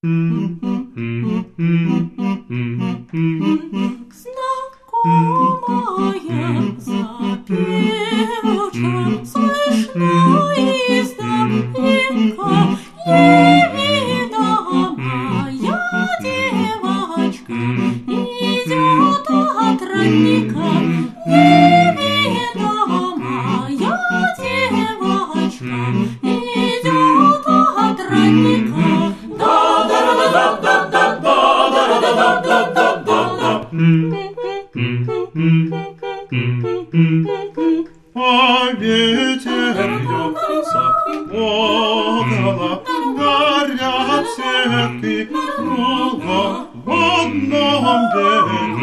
Знакомая запевча, слышно издалека, неведомая девочка идет от родника. Неведомая девочка идет от родника. А ветер льется около, горят сетки кругом в одном берегу.